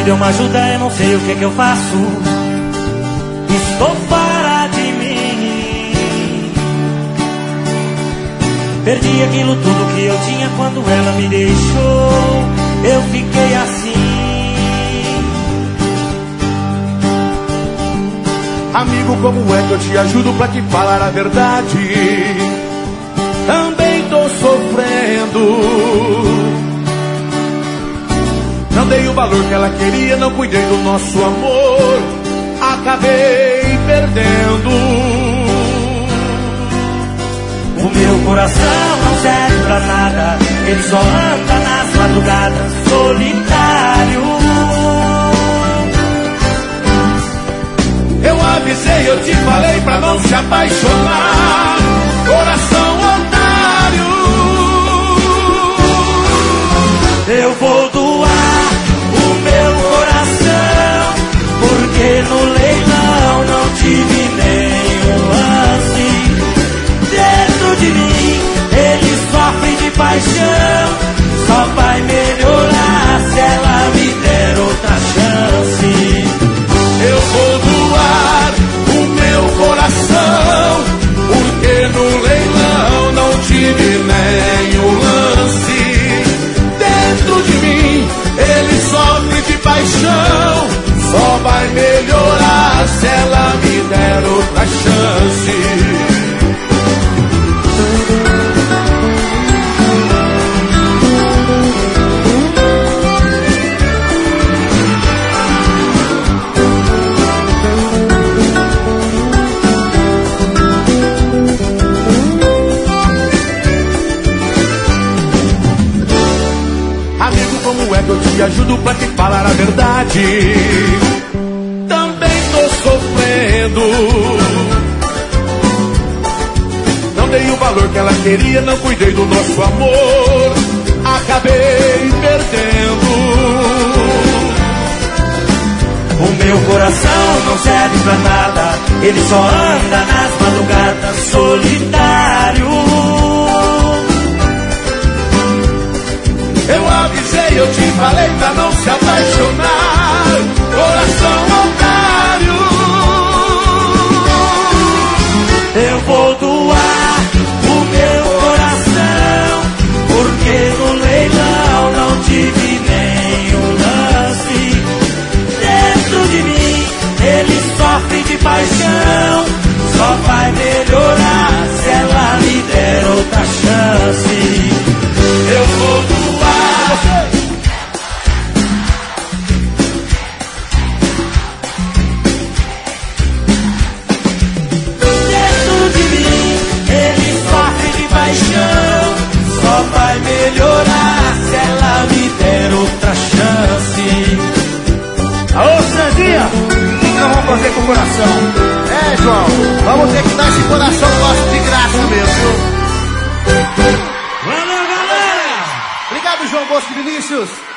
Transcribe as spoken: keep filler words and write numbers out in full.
dê uma ajuda, eu não sei o que que eu faço. Estou fora de mim. Perdi aquilo tudo que eu tinha quando ela me deixou. Eu fiquei assim. Amigo, como é que eu te ajudo pra te falar a verdade? Também tô sofrendo. Não dei o valor que ela queria, não cuidei do nosso amor. Acabei perdendo. O meu coração não serve pra nada. Ele só anda nas madrugadas, solitário. Eu avisei, eu te falei pra não se apaixonar. Coração otário. Eu vou doar o meu coração, porque no leilão não tive nenhum lance. Dentro de mim ele sofre de paixão. Só vai melhorar se ela me der outra chance. Eu vou doar o meu coração, porque no leilão não tive nenhum lance. Dentro de mim ele sofre de paixão. Só vai melhorar se ela me der outra chance. Como é que eu te ajudo pra te falar a verdade? Também tô sofrendo. Não dei o valor que ela queria, não cuidei do nosso amor. Acabei perdendo. O meu coração não serve pra nada. Ele só anda nas madrugadas, solitário. Eu avisei, eu te falei pra não se apaixonar. Coração otário. Eu vou doar o meu coração, porque no leilão não tive nenhum lance. Dentro de mim ele sofre de paixão. Só vai melhorar se ela me der outra chance. Eu vou doar. Dentro de mim ele sofre de paixão. Só vai melhorar se ela me der outra chance. Alô, Sandinha, o que nós vamos fazer com o coração? É, João, vamos ter que dar esse coração nosso de graça mesmo, viu? Valeu, galera! Obrigado, João Bosco e Vinícius.